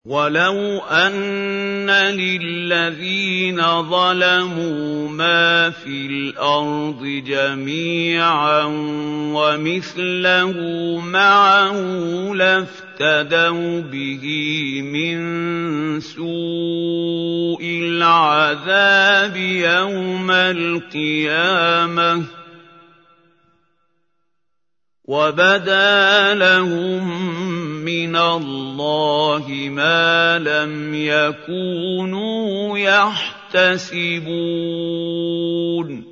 وَلَوْ أَنَّ لِلَّذِينَ ظَلَمُوا مَا فِي الْأَرْضِ جَمِيعًا وَمِثْلَهُ مَعَهُ لَافْتَدَوْا بِهِ مِن سُوءِ الْعَذَابِ يَوْمَ الْقِيَامَةِ وَبَدَا لَهُم مِّنَ اللَّهِ مَا لَمْ يَكُونُوا يَحْتَسِبُونَ